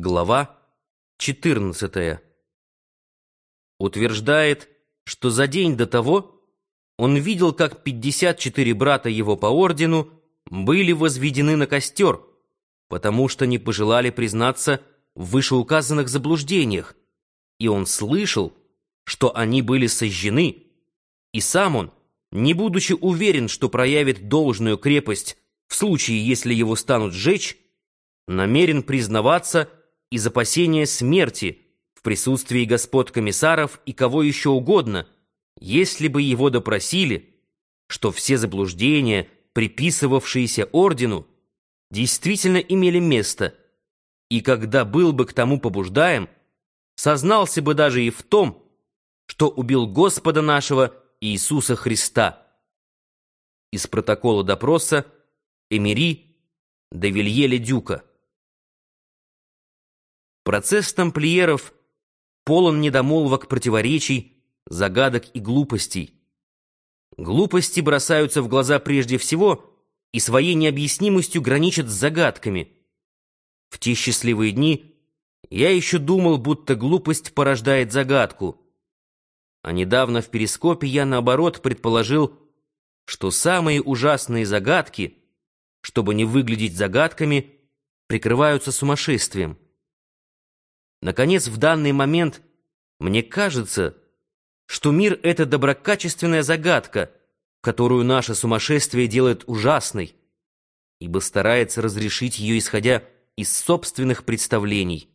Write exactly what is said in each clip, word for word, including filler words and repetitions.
Глава четырнадцатая. Утверждает, что за день до того он видел, как пятьдесят четыре брата его по ордену были возведены на костер, потому что не пожелали признаться в вышеуказанных заблуждениях, и он слышал, что они были сожжены, и сам он, не будучи уверен, что проявит должную крепость в случае, если его станут сжечь, намерен признаваться из опасения смерти в присутствии господ комиссаров и кого еще угодно, если бы его допросили, что все заблуждения, приписывавшиеся ордену, действительно имели место, и когда был бы к тому побуждаем, сознался бы даже и в том, что убил Господа нашего Иисуса Христа. Из протокола допроса Эмери де Вилье-ле-Дюка. Процесс тамплиеров полон недомолвок, противоречий, загадок и глупостей. Глупости бросаются в глаза прежде всего и своей необъяснимостью граничат с загадками. В те счастливые дни я еще думал, будто глупость порождает загадку. А недавно в перископе я, наоборот, предположил, что самые ужасные загадки, чтобы не выглядеть загадками, прикрываются сумасшествием. Наконец, в данный момент мне кажется, что мир — это доброкачественная загадка, которую наше сумасшествие делает ужасной, ибо старается разрешить ее, исходя из собственных представлений.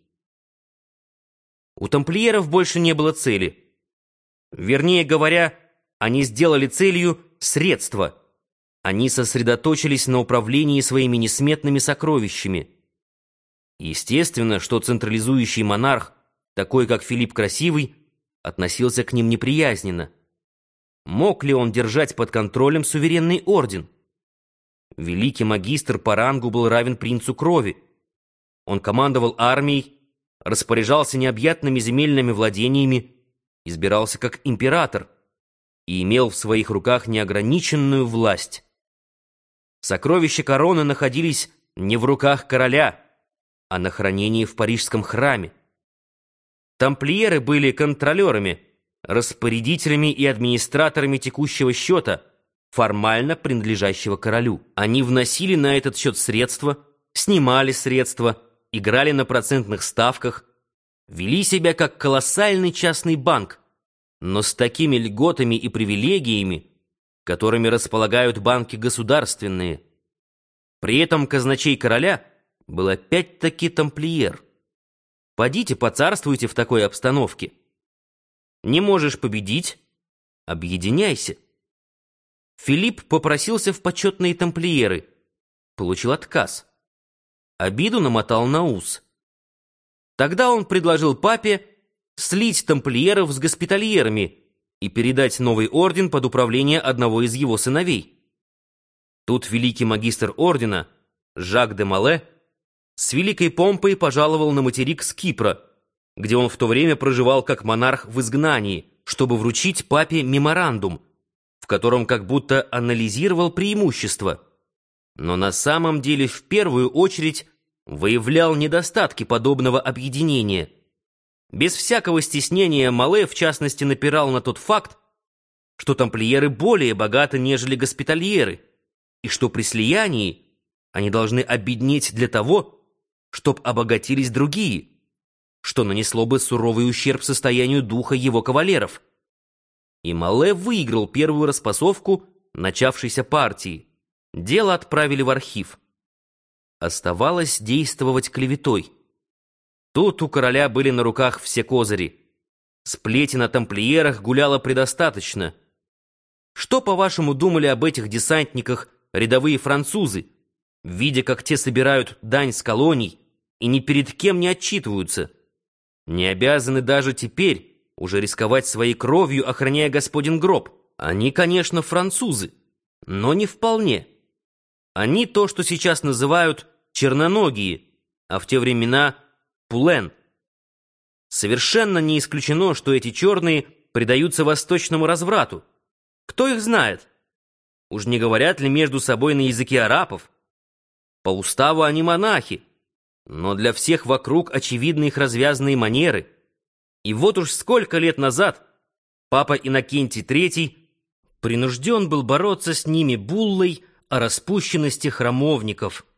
У тамплиеров больше не было цели. Вернее говоря, они сделали целью средства. Они сосредоточились на управлении своими несметными сокровищами. Естественно, что централизующий монарх, такой как Филипп Красивый, относился к ним неприязненно. Мог ли он держать под контролем суверенный орден? Великий магистр по рангу был равен принцу крови. Он командовал армией, распоряжался необъятными земельными владениями, избирался как император и имел в своих руках неограниченную власть. Сокровища короны находились не в руках короля, а на хранении в парижском храме. Тамплиеры были контролерами, распорядителями и администраторами текущего счета, формально принадлежащего королю. Они вносили на этот счет средства, снимали средства, играли на процентных ставках, вели себя как колоссальный частный банк, но с такими льготами и привилегиями, которыми располагают банки государственные. При этом казначей короля был опять-таки тамплиер. Подите, поцарствуйте в такой обстановке. Не можешь победить — объединяйся. Филипп попросился в почетные тамплиеры, получил отказ. Обиду намотал на ус. Тогда он предложил папе слить тамплиеров с госпитальерами и передать новый орден под управление одного из его сыновей. Тут великий магистр ордена, Жак де Мале, с великой помпой пожаловал на материк с Кипра, где он в то время проживал как монарх в изгнании, чтобы вручить папе меморандум, в котором как будто анализировал преимущества, но на самом деле в первую очередь выявлял недостатки подобного объединения. Без всякого стеснения Мале, в частности, напирал на тот факт, что тамплиеры более богаты, нежели госпитальеры, и что при слиянии они должны обеднеть для того, чтоб обогатились другие, что нанесло бы суровый ущерб состоянию духа его кавалеров. И Мале выиграл первую распасовку начавшейся партии. Дело отправили в архив. Оставалось действовать клеветой. Тут у короля были на руках все козыри. Сплетен о тамплиерах гуляла предостаточно. Что, по-вашему, думали об этих десантниках рядовые французы, видя, как те собирают дань с колоний и ни перед кем не отчитываются? Не обязаны даже теперь уже рисковать своей кровью, охраняя господин гроб. Они, конечно, французы, но не вполне. Они то, что сейчас называют черноногие, а в те времена пулен. Совершенно не исключено, что эти черные предаются восточному разврату. Кто их знает? Уж не говорят ли между собой на языке арабов? По уставу они монахи, но для всех вокруг очевидны их развязные манеры. И вот уж сколько лет назад папа Иннокентий третий принужден был бороться с ними буллой о распущенности храмовников.